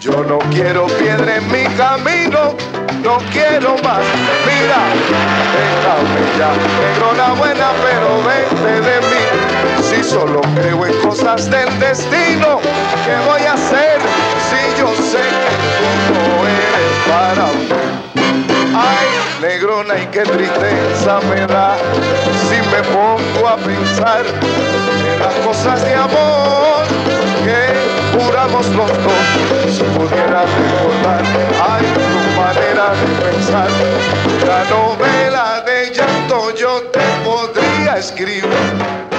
Yo no quiero piedra en mi camino, no quiero más. Mira, déjame ya, negrona buena, pero vete de mí. Si solo creo en cosas del destino, ¿qué voy a hacer si yo sé que tú no eres para mí? Ay, negrona, y qué tristeza me da si me pongo a pensar en las cosas de amor que juramos los dos. Si pudieras recordar, ay, tu manera de pensar, la novela de llanto yo te podría escribir.